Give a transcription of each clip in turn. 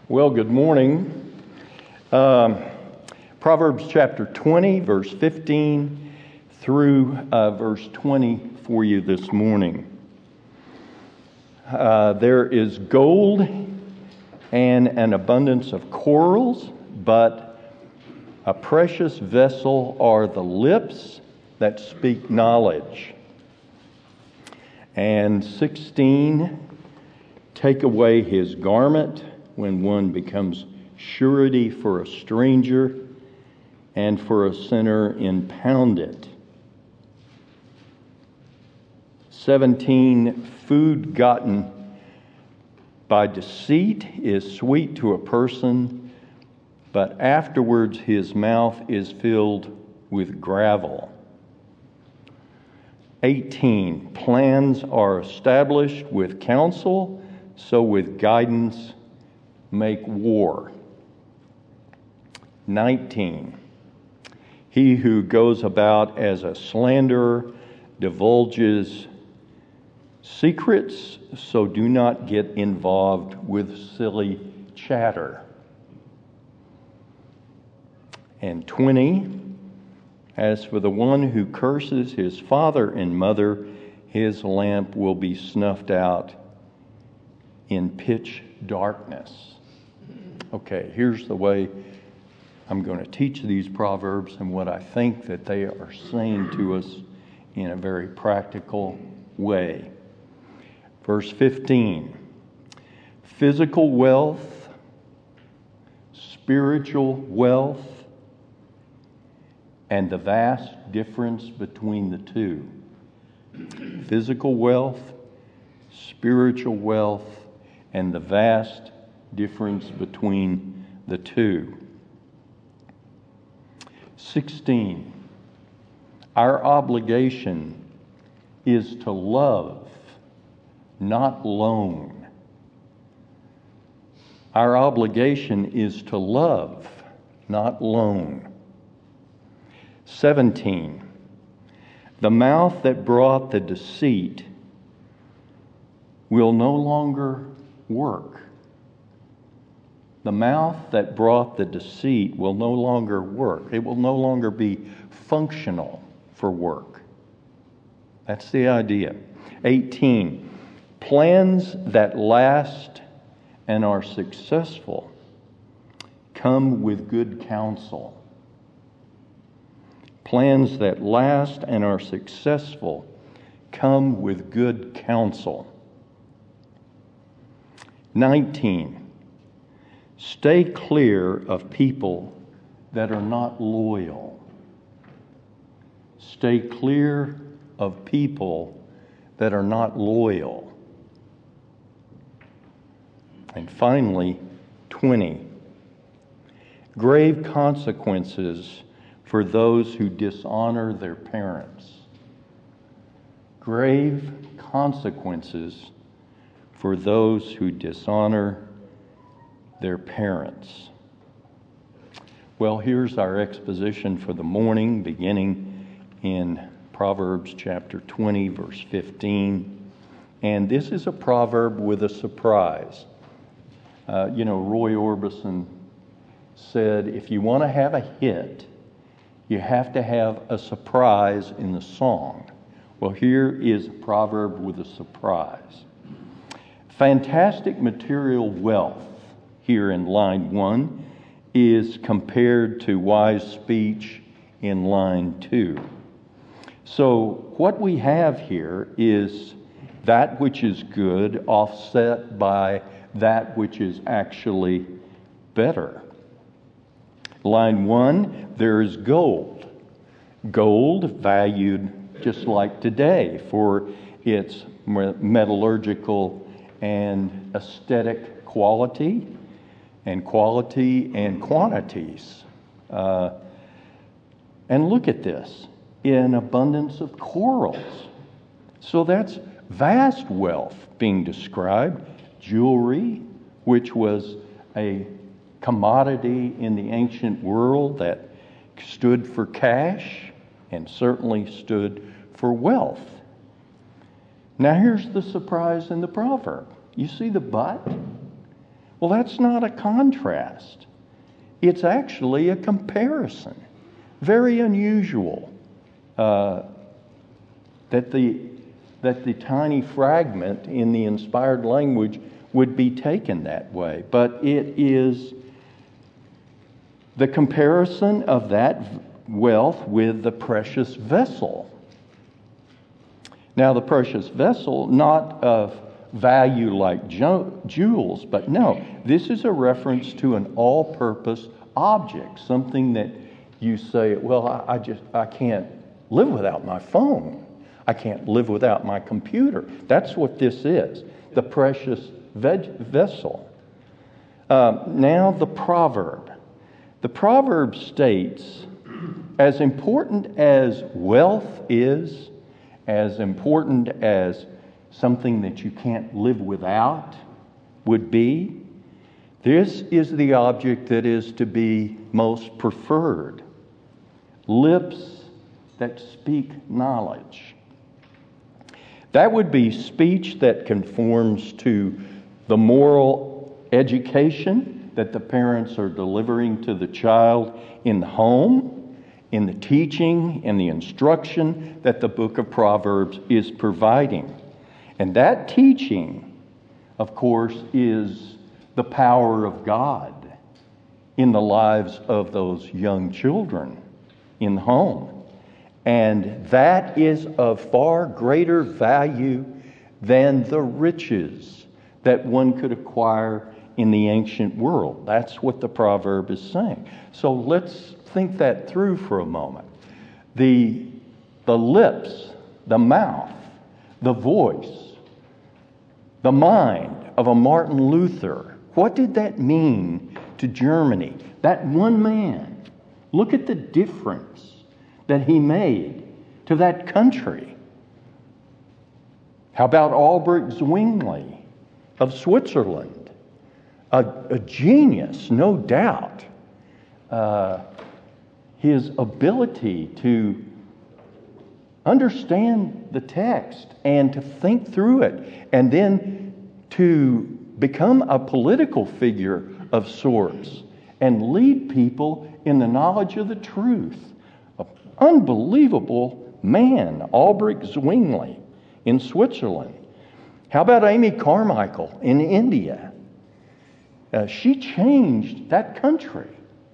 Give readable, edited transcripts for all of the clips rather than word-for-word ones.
Well, good morning. Proverbs chapter 20, verse 15 through verse 20 for you this morning. There is gold and an abundance of corals, but a precious vessel are the lips that speak knowledge. And 16, take away his garment when one becomes surety for a stranger, and for a sinner impound it. 17, food gotten by deceit is sweet to a person, but afterwards his mouth is filled with gravel. 18, plans are established with counsel, so with guidance make war. 19, he who goes about as a slanderer divulges secrets, so do not get involved with silly chatter. And 20, as for the one who curses his father and mother, his lamp will be snuffed out in pitch darkness. Okay, here's the way I'm going to teach these proverbs and what I think that they are saying to us in a very practical way. Verse 15, physical wealth, spiritual wealth, and the vast difference between the two. Physical wealth, spiritual wealth, and the vast difference between the two. 16. Our obligation is to love, not loan. Our obligation is to love, not loan. 17. The mouth that brought the deceit will no longer work. The mouth that brought the deceit will no longer work. It will no longer be functional for work. That's the idea. 18. Plans that last and are successful come with good counsel. Plans that last and are successful come with good counsel. 19. Stay clear of people that are not loyal. Stay clear of people that are not loyal. And finally, 20. Grave consequences for those who dishonor their parents. Grave consequences for those who dishonor their parents. Well, here's our exposition for the morning, beginning in Proverbs chapter 20, verse 15. And this is a proverb with a surprise. Roy Orbison said, if you want to have a hit, you have to have a surprise in the song. Well, here is a proverb with a surprise. Fantastic material wealth, here in line 1, is compared to wise speech in line 2. So what we have here is that which is good offset by that which is actually better. Line 1, there is gold. Gold valued just like today for its metallurgical and aesthetic quality and quantities. And look at this, an abundance of corals. So that's vast wealth being described. Jewelry, which was a commodity in the ancient world that stood for cash and certainly stood for wealth. Now here's the surprise in the proverb. You see the but? Well, that's not a contrast. It's actually a comparison. Very unusual that the tiny fragment in the inspired language would be taken that way. But it is the comparison of that wealth with the precious vessel. Now, the precious vessel, not of value like jewels, but no, this is a reference to an all-purpose object, something that you say, well, I can't live without my phone. I can't live without my computer. That's what this is, the precious vessel. Now the proverb. The proverb states, as important as wealth is, as important as something that you can't live without would be, this is the object that is to be most preferred. Lips that speak knowledge. That would be speech that conforms to the moral education that the parents are delivering to the child in the home, in the teaching, in the instruction that the book of Proverbs is providing. And that teaching, of course, is the power of God in the lives of those young children in the home. And that is of far greater value than the riches that one could acquire in the ancient world. That's what the proverb is saying. So let's think that through for a moment. The lips, the mouth, the voice, the mind of a Martin Luther. What did that mean to Germany? That one man. Look at the difference that he made to that country. How about Albrecht Zwingli of Switzerland? A genius, no doubt. His ability to understand the text and to think through it, and then to become a political figure of sorts and lead people in the knowledge of the truth. An unbelievable man, Albrecht Zwingli in Switzerland. How about Amy Carmichael in India? She changed that country,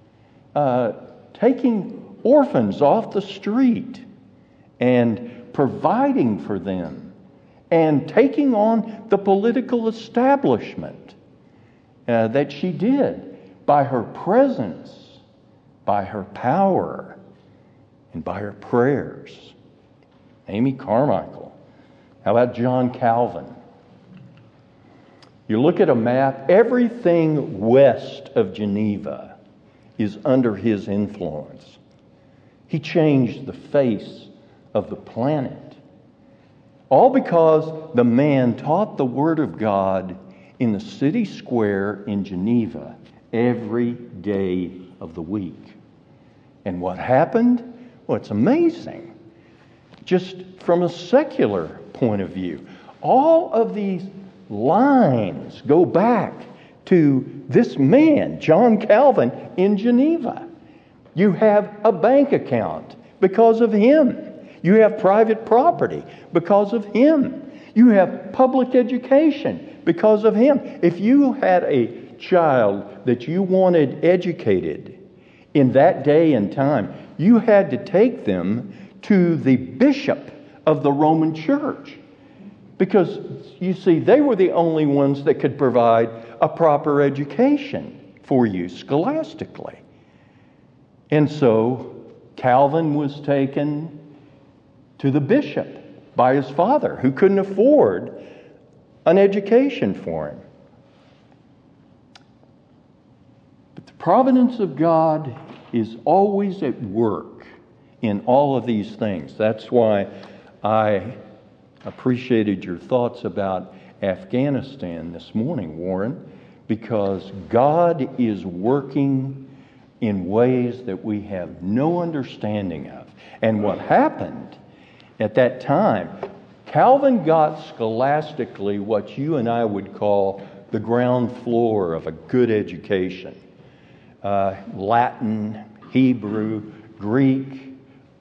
taking orphans off the street and providing for them and taking on the political establishment that she did by her presence, by her power, and by her prayers. Amy Carmichael. How about John Calvin? You look at a map, everything west of Geneva is under his influence. He changed the face of the planet. All because the man taught the Word of God in the city square in Geneva every day of the week. And what happened? Well, it's amazing. Just from a secular point of view, all of these lines go back to this man, John Calvin, in Geneva. You have a bank account because of him. You have private property because of him. You have public education because of him. If you had a child that you wanted educated in that day and time, you had to take them to the bishop of the Roman Church. Because, you see, they were the only ones that could provide a proper education for you scholastically. And so Calvin was taken to the bishop by his father, who couldn't afford an education for him. But the providence of God is always at work in all of these things. That's why I appreciated your thoughts about Afghanistan this morning, Warren, because God is working in ways that we have no understanding of. And what happened at that time, Calvin got scholastically what you and I would call the ground floor of a good education. Latin, Hebrew, Greek.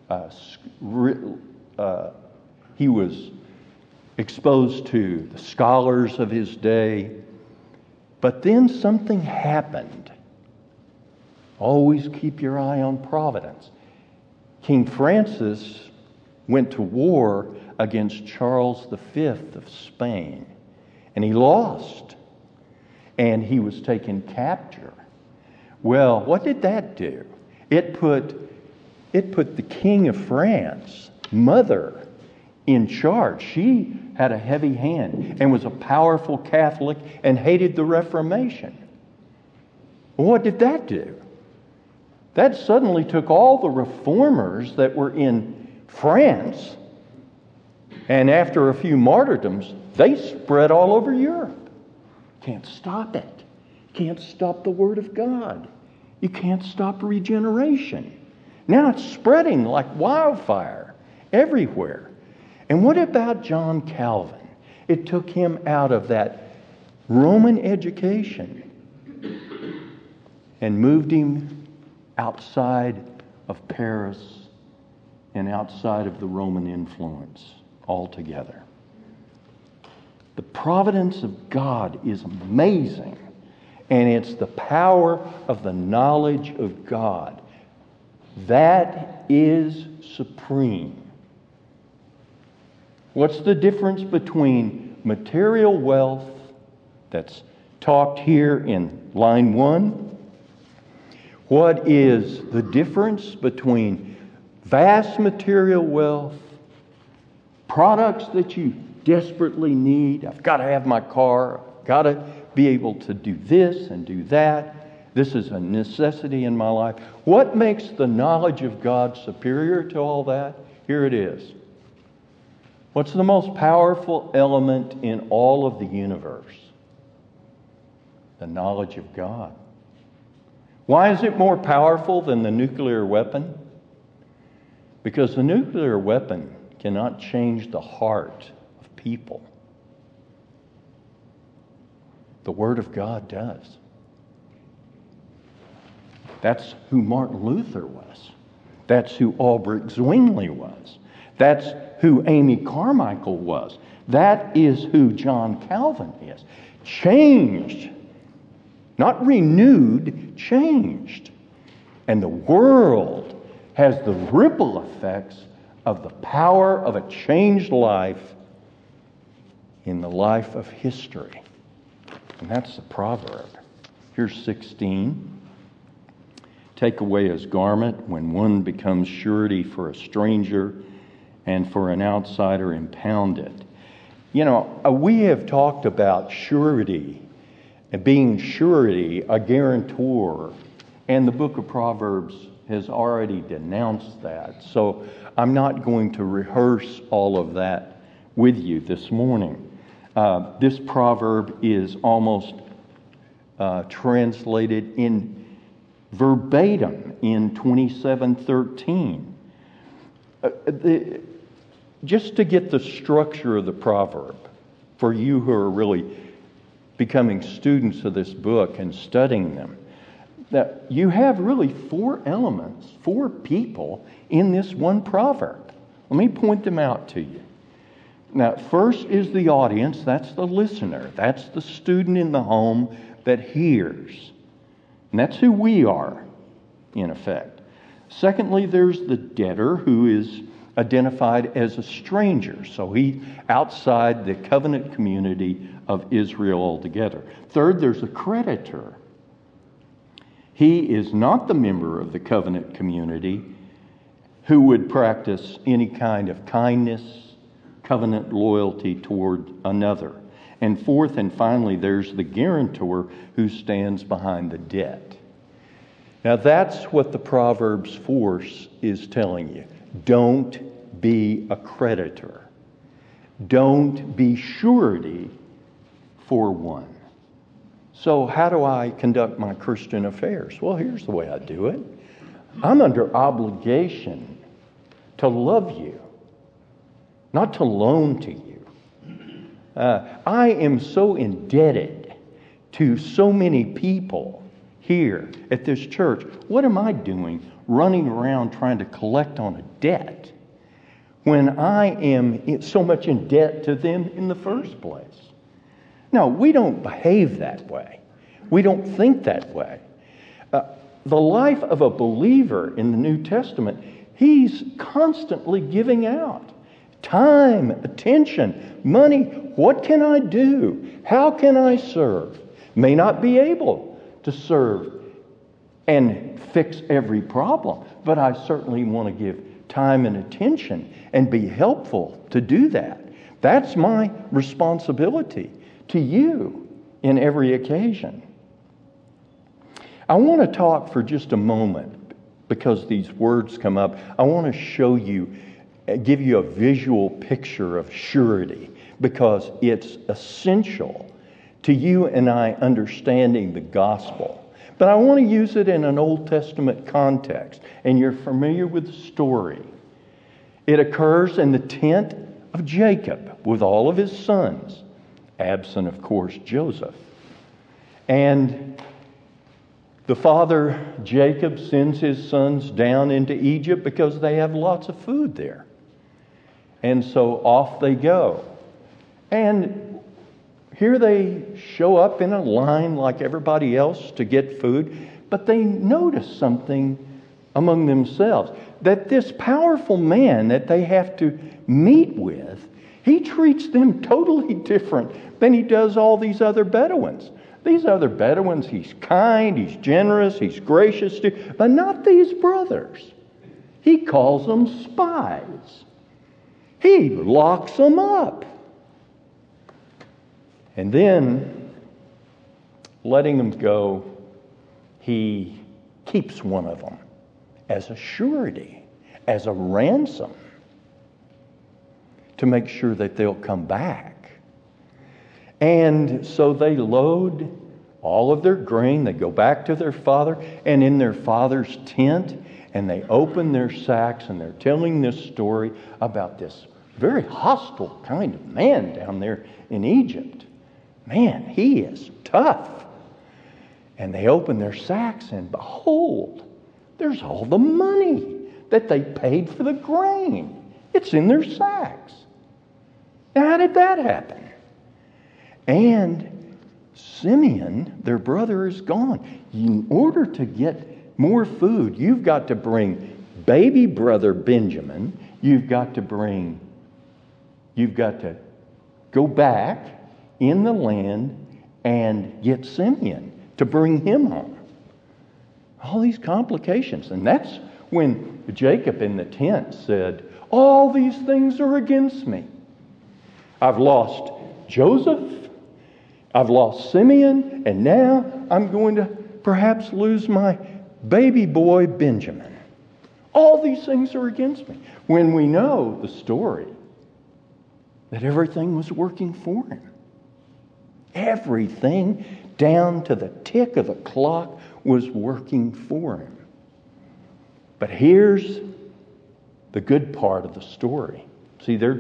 He was exposed to the scholars of his day. But then something happened. Always keep your eye on providence. King Francis went to war against Charles V of Spain, and he lost, and he was taken captive. Well, what did that do? It put the King of France, mother, in charge. She had a heavy hand and was a powerful Catholic and hated the Reformation. What did that do? That suddenly took all the reformers that were in France, and after a few martyrdoms, they spread all over Europe. Can't stop it. Can't stop the Word of God. You can't stop regeneration. Now it's spreading like wildfire everywhere. And what about John Calvin? It took him out of that Roman education and moved him outside of Paris and outside of the Roman influence altogether. The providence of God is amazing, and it's the power of the knowledge of God. That is supreme. What's the difference between material wealth that's talked here in line 1? What is the difference between vast material wealth, products that you desperately need? I've got to have my car, I've got to be able to do this and do that. This is a necessity in my life. What makes the knowledge of God superior to all that? Here it is. What's the most powerful element in all of the universe? The knowledge of God. Why is it more powerful than the nuclear weapon? Because the nuclear weapon cannot change the heart of people. The Word of God does. That's who Martin Luther was. That's who Albrecht Zwingli was. That's who Amy Carmichael was. That is who John Calvin is. Changed. Not renewed, changed. And the world has the ripple effects of the power of a changed life in the life of history. And that's the proverb. Here's 16. Take away his garment when one becomes surety for a stranger, and for an outsider impound it. You know, we have talked about surety and being surety, a guarantor, and the book of Proverbs has already denounced that. So I'm not going to rehearse all of that with you this morning. This proverb is almost translated in verbatim in 27:13. Just to get the structure of the proverb, for you who are really becoming students of this book and studying them, that you have really 4 elements, 4 people in this one proverb. Let me point them out to you. Now, first is the audience, that's the listener, that's the student in the home that hears. And that's who we are, in effect. Secondly, there's the debtor, who is identified as a stranger. So he's outside the covenant community of Israel altogether. Third, there's a creditor. He is not the member of the covenant community who would practice any kind of kindness, covenant loyalty toward another. And fourth and finally, there's the guarantor who stands behind the debt. Now that's what the Proverbs force is telling you. Don't be a creditor. Don't be surety for one. So how do I conduct my Christian affairs? Well, here's the way I do it. I'm under obligation to love you, not to loan to you. I am so indebted to so many people here at this church, what am I doing running around trying to collect on a debt when I am so much in debt to them in the first place? No, we don't behave that way. We don't think that way. The life of a believer in the New Testament, he's constantly giving out time, attention, money. What can I do? How can I serve? May not be able to serve and fix every problem, but I certainly want to give time and attention and be helpful to do that. That's my responsibility to you in every occasion. I want to talk for just a moment because these words come up. I want to show you, give you a visual picture of surety because it's essential to you and I understanding the gospel. But I want to use it in an Old Testament context, and you're familiar with the story. It occurs in the tent of Jacob with all of his sons, absent, of course, Joseph. And the father, Jacob, sends his sons down into Egypt because they have lots of food there. And so off they go. And here they show up in a line like everybody else to get food, but they notice something among themselves, that this powerful man that they have to meet with, he treats them totally different than he does all these other Bedouins. These other Bedouins, he's kind, he's generous, he's gracious to, but not these brothers. He calls them spies. He locks them up. And then, letting them go, he keeps one of them as a surety, as a ransom, to make sure that they'll come back. And so they load all of their grain, they go back to their father, and in their father's tent, and they open their sacks, and they're telling this story about this very hostile kind of man down there in Egypt. Man, he is tough. And they open their sacks, and behold, there's all the money that they paid for the grain. It's in their sacks. Now, how did that happen? And Simeon, their brother, is gone. In order to get more food, you've got to bring baby brother Benjamin. You've got to go back in the land and get Simeon to bring him home. All these complications. And that's when Jacob in the tent said, all these things are against me. I've lost Joseph, I've lost Simeon, and now I'm going to perhaps lose my baby boy Benjamin. All these things are against me. When we know the story, that everything was working for him. Everything, down to the tick of the clock, was working for him. But here's the good part of the story. See, they're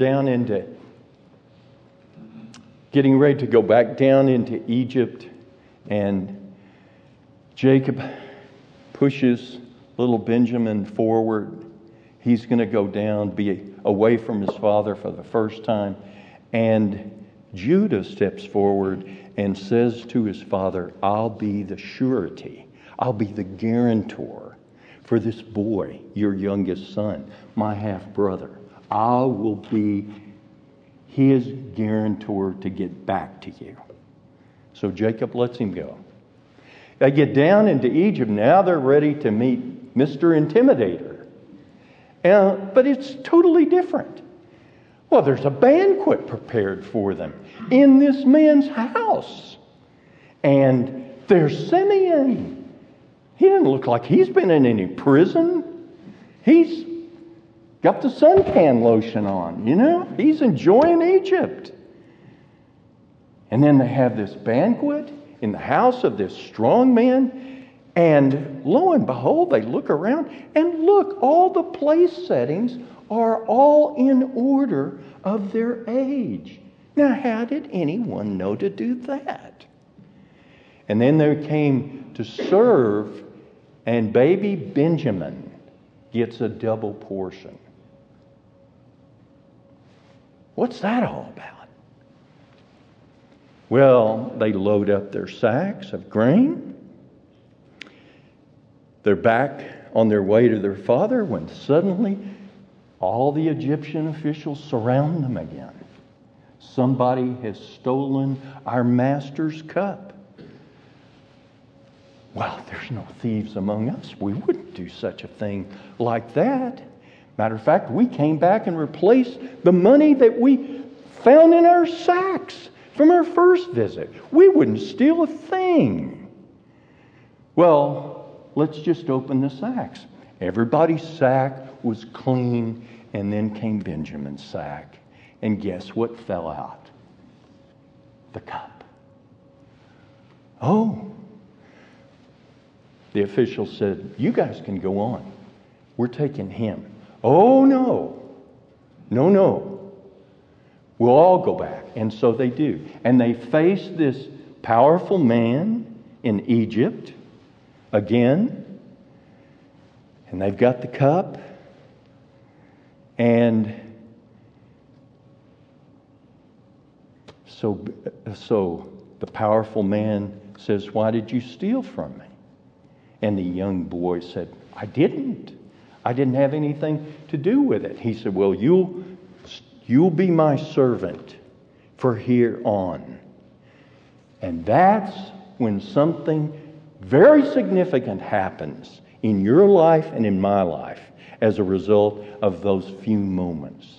getting ready to go back down into Egypt, and Jacob pushes little Benjamin forward. He's going to go down, be away from his father for the first time. And Judah steps forward and says to his father, I'll be the surety. I'll be the guarantor for this boy, your youngest son, my half-brother. I will be his guarantor to get back to you. So Jacob lets him go. They get down into Egypt. Now they're ready to meet Mr. Intimidator. But it's totally different. Well, there's a banquet prepared for them in this man's house. And there's Simeon. He doesn't look like he's been in any prison. He's got the suntan lotion on, you know. He's enjoying Egypt. And then they have this banquet in the house of this strong man. And lo and behold, they look around and look, all the place settings are all in order of their age. Now, how did anyone know to do that? And then they came to serve, and baby Benjamin gets a double portion. What's that all about? Well, they load up their sacks of grain. They're back on their way to their father when suddenly all the Egyptian officials surround them again. Somebody has stolen our master's cup. Well, there's no thieves among us. We wouldn't do such a thing like that. Matter of fact, we came back and replaced the money that we found in our sacks from our first visit. We wouldn't steal a thing. Well, let's just open the sacks. Everybody's sack was clean, and then came Benjamin's sack. And guess what fell out? The cup. Oh. The official said, "You guys can go on. We're taking him." "Oh, no. No. We'll all go back." And so they do. And they face this powerful man in Egypt again. And they've got the cup. And so the powerful man says, "Why did you steal from me?" And the young boy said, "I didn't. I didn't have anything to do with it." He said, "Well, you'll be my servant for here on." And that's when something very significant happens in your life and in my life as a result of those few moments.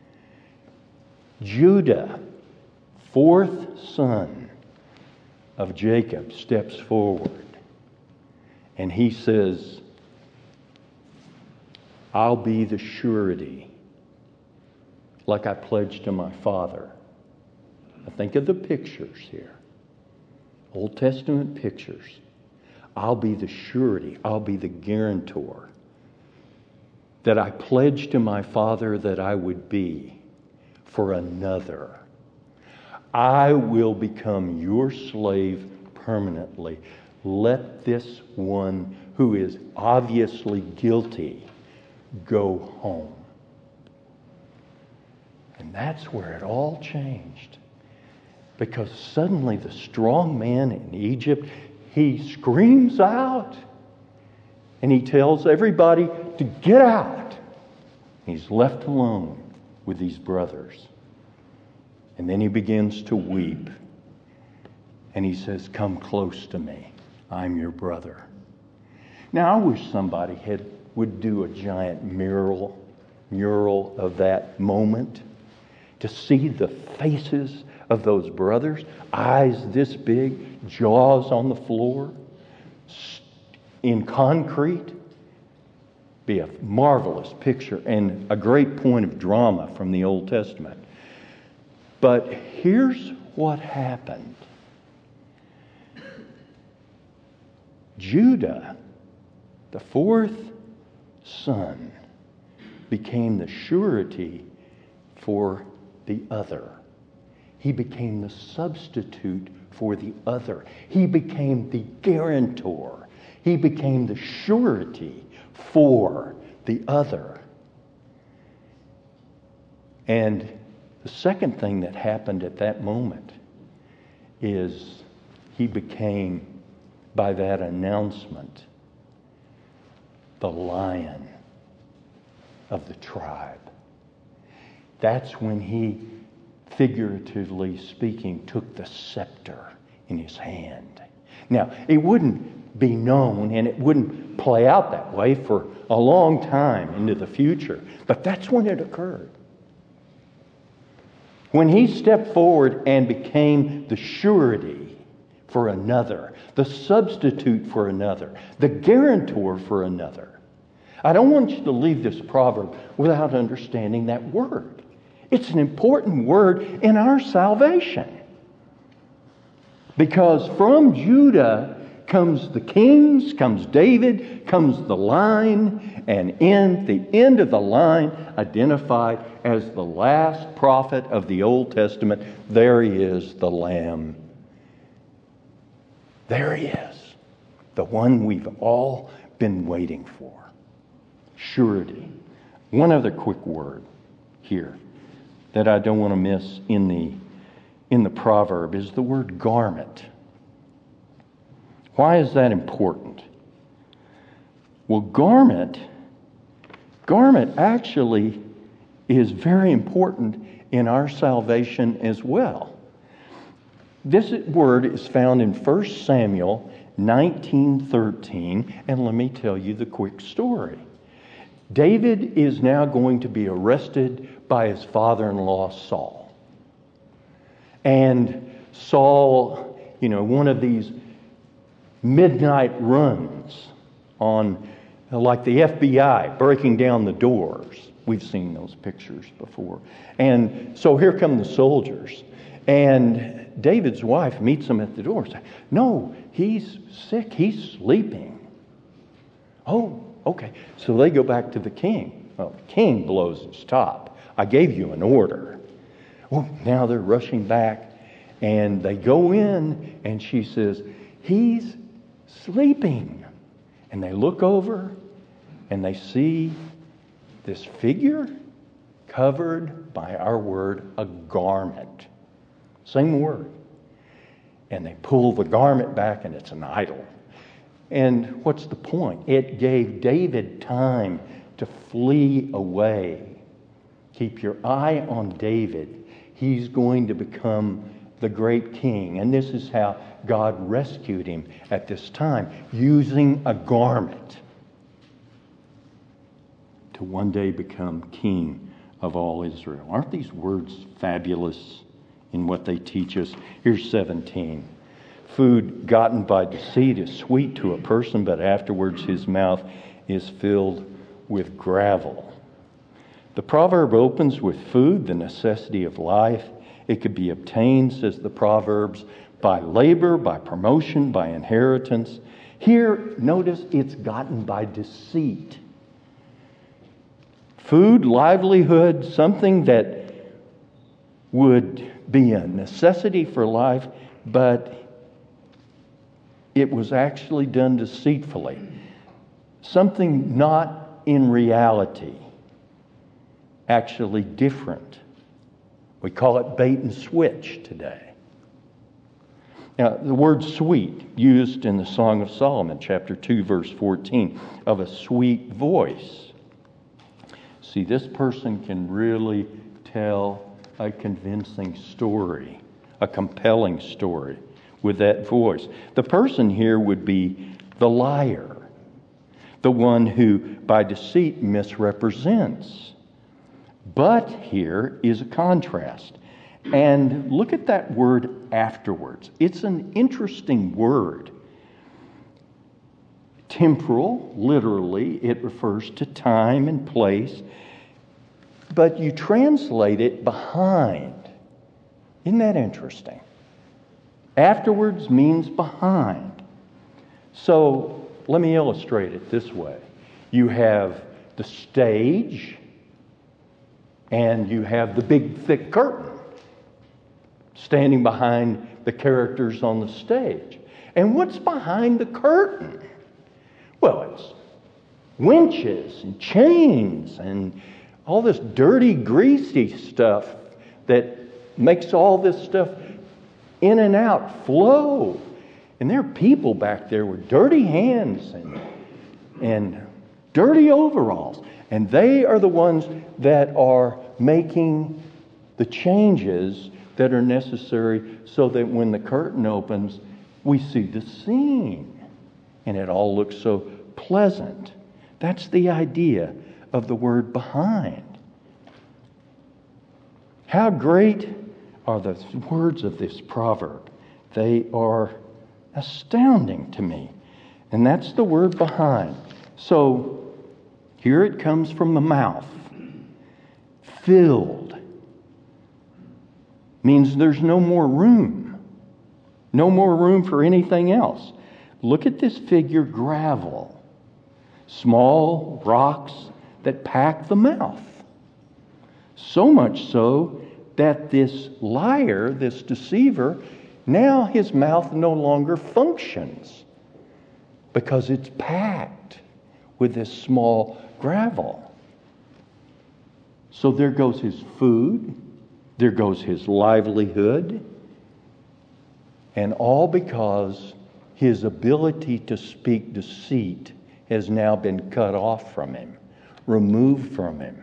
Judah, fourth son of Jacob, steps forward. And he says, "I'll be the surety, like I pledged to my father." Now think of the pictures here. Old Testament pictures. I'll be the surety. I'll be the guarantor that I pledged to my father that I would be for another. I will become your slave permanently. Let this one who is obviously guilty go home. And that's where it all changed. Because suddenly the strong man in Egypt, he screams out and he tells everybody to get out. He's left alone with these brothers. And then he begins to weep. And he says, "Come close to me. I'm your brother." Now, I wish somebody would do a giant mural of that moment to see the faces of those brothers, eyes this big, jaws on the floor, in concrete. Be a marvelous picture and a great point of drama from the Old Testament. But here's what happened. Judah, the fourth son, became the surety for the other. He became the substitute for the other. He became the guarantor. He became the surety for the other. And the second thing that happened at that moment is he became, by that announcement, the lion of the tribe. That's when he, figuratively speaking, took the scepter in his hand. Now, it wouldn't be known and it wouldn't play out that way for a long time into the future, but that's when it occurred. When he stepped forward and became the surety for another, the substitute for another, the guarantor for another. I don't want you to leave this proverb without understanding that word. It's an important word in our salvation. Because from Judah comes the kings, comes David, comes the line, and in the end of the line, identified as the last prophet of the Old Testament, there he is, the Lamb There he is, the one we've all been waiting for. Surety. One other quick word here that I don't want to miss in the proverb is the word garment. Why is that important? Well, garment actually is very important in our salvation as well. This word is found in 1 Samuel 19:13, and let me tell you the quick story. David is now going to be arrested by his father-in-law Saul. And Saul, one of these midnight runs on, like the FBI, breaking down the doors. We've seen those pictures before. And so here come the soldiers. And David's wife meets him at the door. Says, "No, he's sick. He's sleeping." "Oh, okay." So they go back to the king. Well, the king blows his top. "I gave you an order." Well, now they're rushing back. And they go in, and she says, "He's sleeping." And they look over, and they see this figure covered by our word, a garment. Same word. And they pull the garment back, and it's an idol. And what's the point? It gave David time to flee away. Keep your eye on David. He's going to become the great king. And this is how God rescued him at this time, using a garment to one day become king of all Israel. Aren't these words fabulous in what they teach us? Here's 17. Food gotten by deceit is sweet to a person, but afterwards his mouth is filled with gravel. The proverb opens with food, the necessity of life. It could be obtained, says the Proverbs, by labor, by promotion, by inheritance. Here, notice it's gotten by deceit. Food, livelihood, something that would be a necessity for life, but it was actually done deceitfully. Something not in reality, actually different. We call it bait and switch today. Now, the word sweet, used in the Song of Solomon, chapter 2, verse 14, of a sweet voice. See, this person can really tell a convincing story, a compelling story with that voice. The person here would be the liar, the one who by deceit misrepresents. But here is a contrast. And look at that word afterwards. It's an interesting word. Temporal, literally, it refers to time and place. But you translate it behind. Isn't that interesting? Afterwards means behind. So let me illustrate it this way. You have the stage, and you have the big, thick curtain standing behind the characters on the stage. And what's behind the curtain? Well, it's winches and chains and all this dirty, greasy stuff that makes all this stuff in and out flow. And there are people back there with dirty hands and dirty overalls. And they are the ones that are making the changes that are necessary so that when the curtain opens, we see the scene. And it all looks so pleasant. That's the idea of the word behind. How great are the words of this proverb? They are astounding to me. And that's the word behind. So here it comes from the mouth. Filled means there's no more room. No more room for anything else. Look at this figure, gravel. Small rocks that pack the mouth. So much so that this liar, this deceiver, Now his mouth no longer functions because it's packed with this small gravel. So there goes his food, there goes his livelihood, and all because his ability to speak deceit has now been cut off from him, removed from him.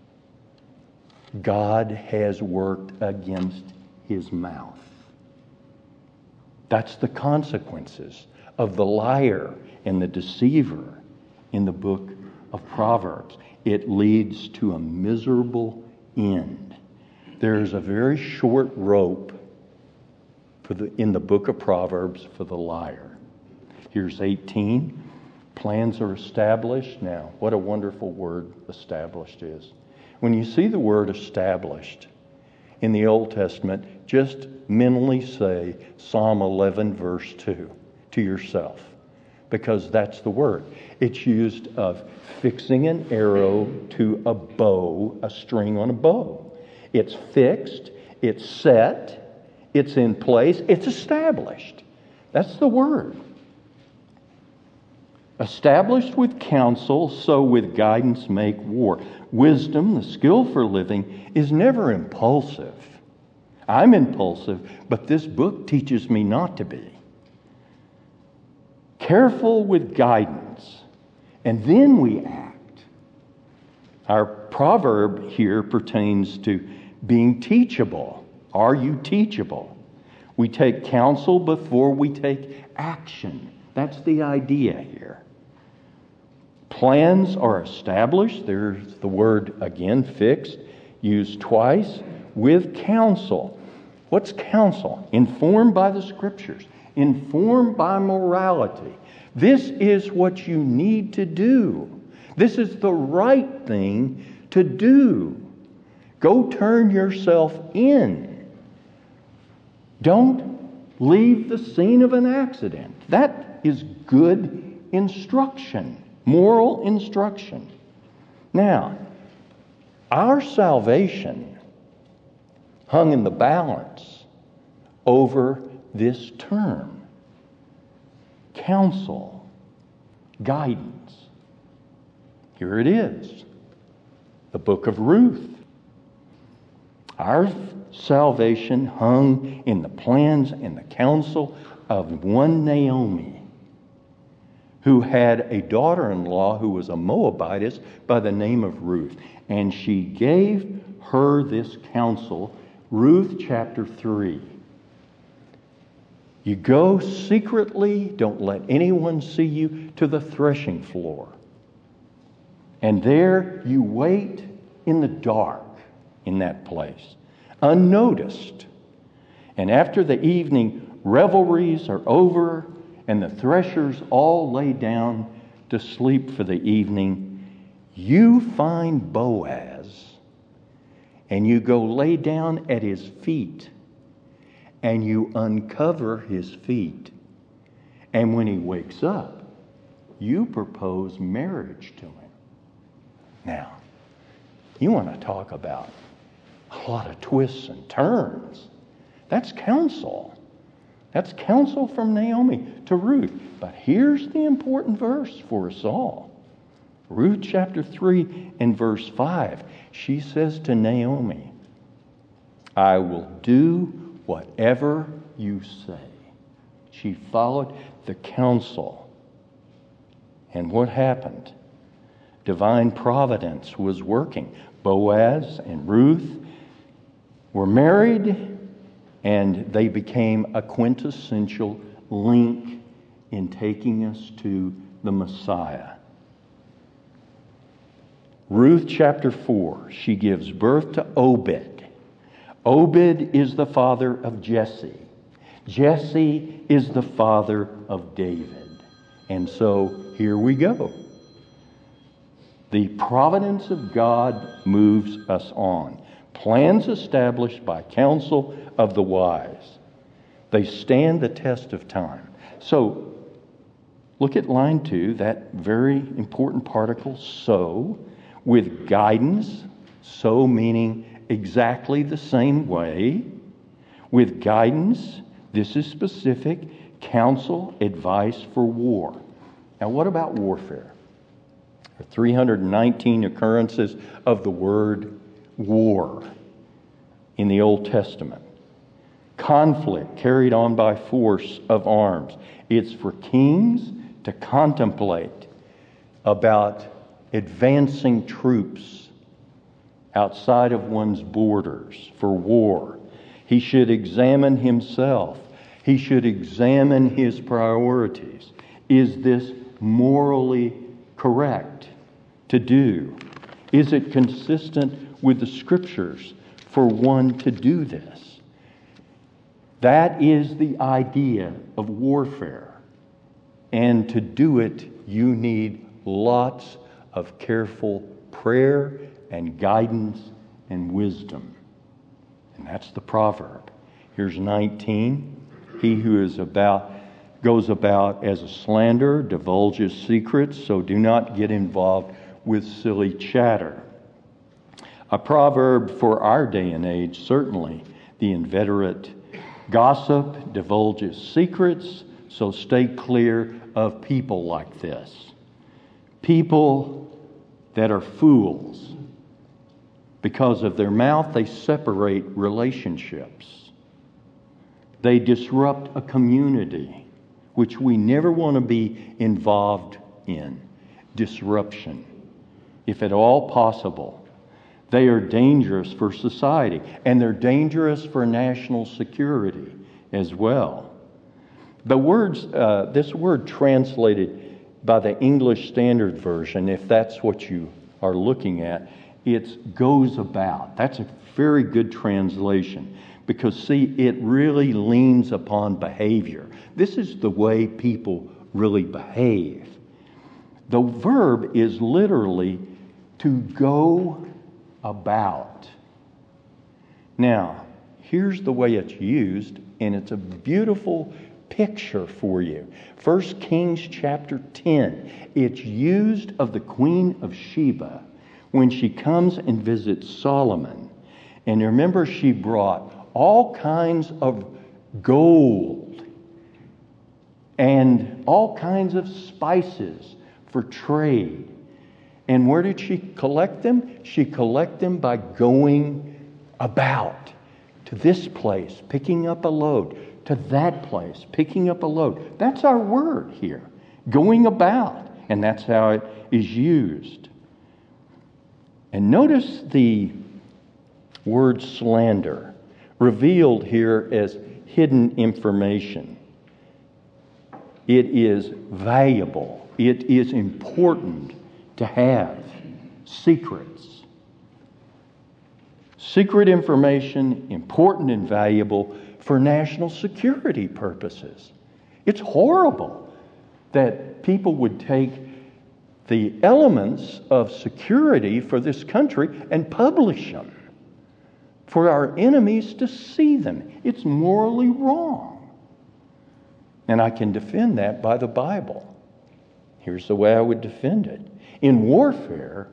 God has worked against his mouth. That's the consequences of the liar and the deceiver in the book of Proverbs. It leads to a miserable end. There's a very short rope in the book of Proverbs for the liar. Here's 18. Plans are established. Now, what a wonderful word established is. When you see the word established in the Old Testament, just mentally say Psalm 11 verse 2 to yourself, because that's the word. It's used of fixing an arrow to a bow, a string on a bow. It's fixed, it's set, it's in place, it's established. That's the word. Established with counsel, so with guidance make war. Wisdom, the skill for living, is never impulsive. I'm impulsive, but this book teaches me not to be. Careful with guidance, and then we act. Our proverb here pertains to being teachable. Are you teachable? We take counsel before we take action. That's the idea here. Plans are established. There's the word again, fixed, used twice, with counsel. What's counsel? Informed by the Scriptures, informed by morality. This is what you need to do. This is the right thing to do. Go turn yourself in. Don't leave the scene of an accident. That is good instruction. Moral instruction. Now, our salvation hung in the balance over this term. Counsel, guidance. Here it is. The book of Ruth. Our salvation hung in the plans and the counsel of one Naomi, who had a daughter-in-law who was a Moabitess by the name of Ruth. And she gave her this counsel, Ruth chapter 3. You go secretly, don't let anyone see you, to the threshing floor. And there you wait in the dark in that place, unnoticed. And after the evening revelries are over, and the threshers all lay down to sleep for the evening, you find Boaz, and you go lay down at his feet, and you uncover his feet. And when he wakes up, you propose marriage to him. Now, you want to talk about a lot of twists and turns. That's counsel. That's counsel from Naomi to Ruth. But here's the important verse for us all. Ruth chapter 3 and verse 5. She says to Naomi, I will do whatever you say. She followed the counsel. And what happened? Divine providence was working. Boaz and Ruth were married, and they became a quintessential link in taking us to the Messiah. Ruth chapter 4, she gives birth to Obed. Obed is the father of Jesse. Jesse is the father of David. And so here we go. The providence of God moves us on. Plans established by counsel of the wise. They stand the test of time. So, look at line 2, that very important particle, so, with guidance, so meaning exactly the same way, with guidance, This is specific counsel, advice for war. Now, what about warfare? There are 319 occurrences of the word war in the Old Testament. Conflict carried on by force of arms. It's for kings to contemplate about advancing troops outside of one's borders for war. He should examine himself. He should examine his priorities. Is this morally correct to do? Is it consistent with the Scriptures for one to do this? That is the idea of warfare. And to do it, you need lots of careful prayer and guidance and wisdom. And that's the proverb. Here's 19. He who goes about as a slanderer, divulges secrets, so do not get involved with silly chatter. A proverb for our day and age, certainly. The inveterate gossip divulges secrets, so stay clear of people like this. People that are fools. Because of their mouth, they separate relationships. They disrupt a community, which we never want to be involved in. Disruption, if at all possible. They are dangerous for society, and they're dangerous for national security as well. This word translated by the English Standard Version, if that's what you are looking at, it goes about. That's a very good translation because, see, it really leans upon behavior. This is the way people really behave. The verb is literally to go about. Now, here's the way it's used, and it's a beautiful picture for you. 1 Kings chapter 10. It's used of the Queen of Sheba when she comes and visits Solomon. And remember, she brought all kinds of gold and all kinds of spices for trade. And where did she collect them? She collected them by going about to this place, picking up a load, to that place, picking up a load. That's our word here, going about. And that's how it is used. And notice the word slander, revealed here as hidden information. It is valuable. It is important to have secrets. Secret information, important and valuable for national security purposes. It's horrible that people would take the elements of security for this country and publish them for our enemies to see them. It's morally wrong. And I can defend that by the Bible. Here's the way I would defend it. In warfare,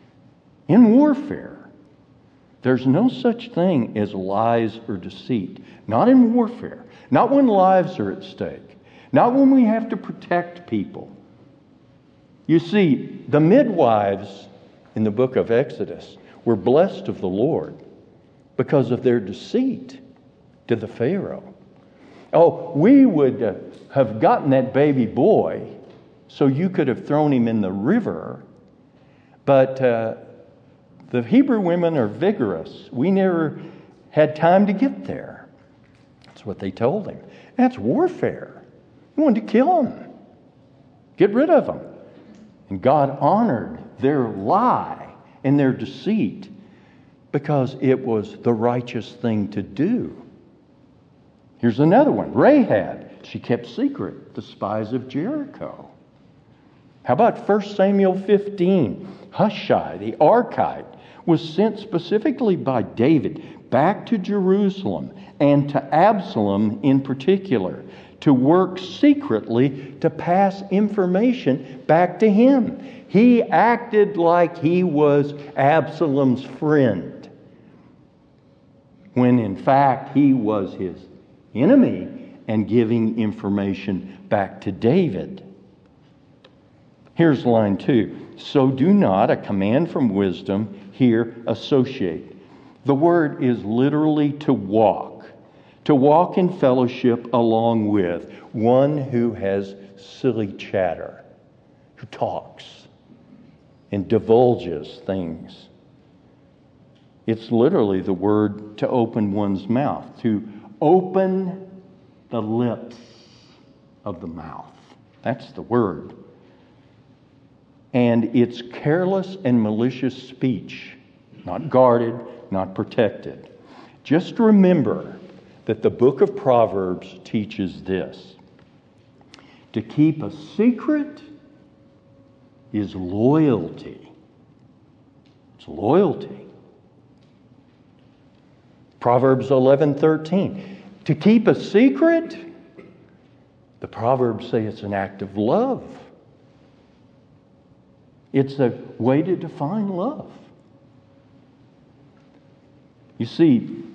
there's no such thing as lies or deceit. Not in warfare. Not when lives are at stake. Not when we have to protect people. You see, the midwives in the book of Exodus were blessed of the Lord because of their deceit to the Pharaoh. Oh, we would have gotten that baby boy so you could have thrown him in the river, but the Hebrew women are vigorous. We never had time to get there. That's what they told him. That's warfare. You wanted to kill him. Get rid of him. And God honored their lie and their deceit because it was the righteous thing to do. Here's another one. Rahab. She kept secret the spies of Jericho. How about 1 Samuel 15? Hushai, the Archite, was sent specifically by David back to Jerusalem and to Absalom in particular to work secretly to pass information back to him. He acted like he was Absalom's friend, when in fact he was his enemy and giving information back to David. Here's line 2. So do not, a command from wisdom, here associate. The word is literally to walk. To walk in fellowship along with one who has silly chatter, who talks and divulges things. It's literally the word to open one's mouth, to open the lips of the mouth. That's the word. And it's careless and malicious speech, not guarded, not protected. Just remember that the book of Proverbs teaches this. To keep a secret is loyalty. It's loyalty. Proverbs 11:13. To keep a secret, the Proverbs say it's an act of love. It's a way to define love. You see,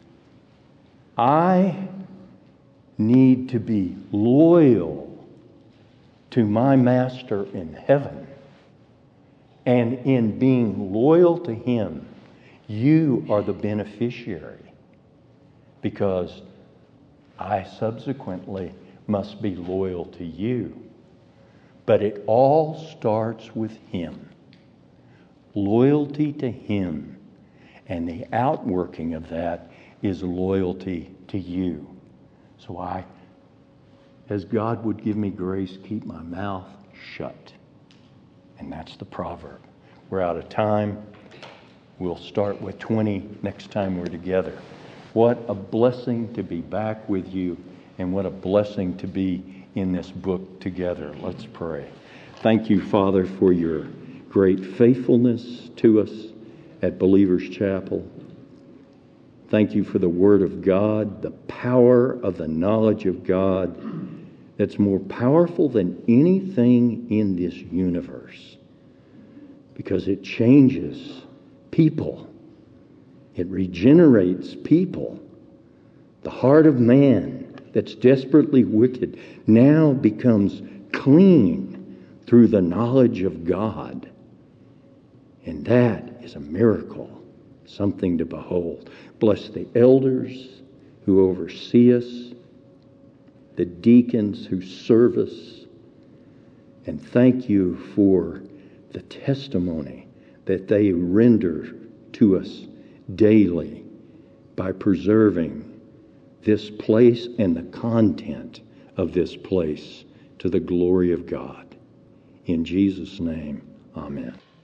I need to be loyal to my Master in heaven. And in being loyal to Him, you are the beneficiary. Because I subsequently must be loyal to you. But it all starts with Him. Loyalty to Him. And the outworking of that is loyalty to you. So I, as God would give me grace, keep my mouth shut. And that's the proverb. We're out of time. We'll start with 20 next time we're together. What a blessing to be back with you, and what a blessing to be in this book together. Let's pray. Thank you, Father, for your great faithfulness to us at Believers Chapel. Thank you for the Word of God, the power of the knowledge of God that's more powerful than anything in this universe, because it changes people. It regenerates people. The heart of man that's desperately wicked now becomes clean through the knowledge of God. And that is a miracle, something to behold. Bless the elders who oversee us, the deacons who serve us, and thank you for the testimony that they render to us daily by preserving this place and the content of this place to the glory of God. In Jesus' name, amen.